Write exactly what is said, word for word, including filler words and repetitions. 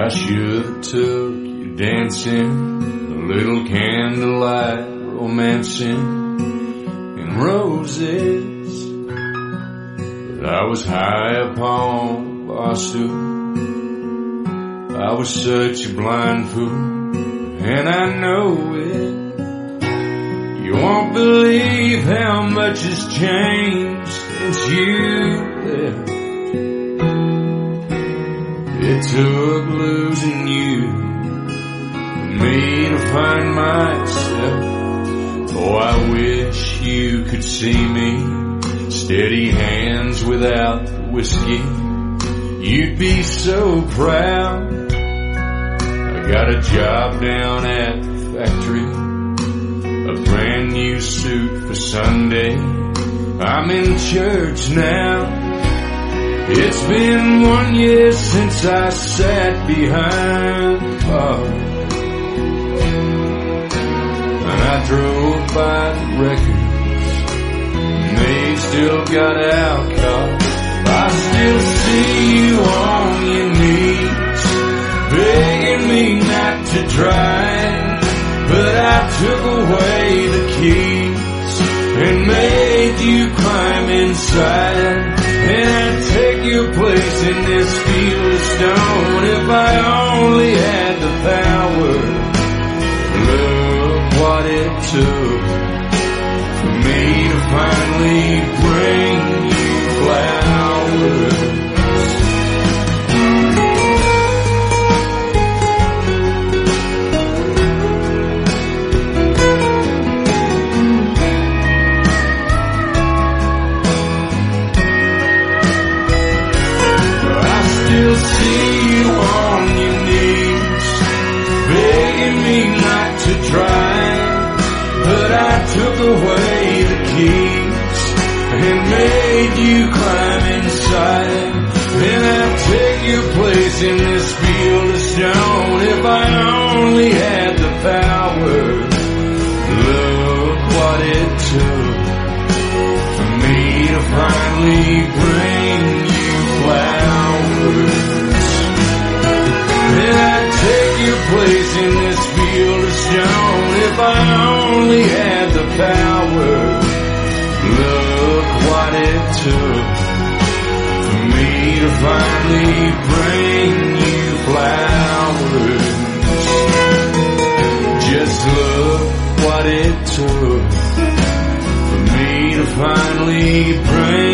I should have took you dancing, a little candlelight romancing, and roses. But I was high upon the bar stool. I was such a blind fool, and I know it. You won't believe how much has changed since you left. It took losing you for me to find myself. Oh, I wish you could see me, steady hands without the whiskey. You'd be so proud. I got a job down at the factory, a brand new suit for Sunday. I'm in church now. It's been one year since I sat behind the bar, and I drove by the records, and they still got out cars. I still see you on your knees, begging me not to drive, but I took away the keys and made you climb inside. And I'd take your place in this field of stone if I only had the power. Look what it took for me to finally bring you flowers. Took away the keys and made you climb inside. And I'd take your place in this field of stone if I only had the power. Look what it took for me to finally bring you flowers. And I'd take your place in this field of stone if I only had the power. Look what it took for me to finally bring you flowers. Just look what it took for me to finally bring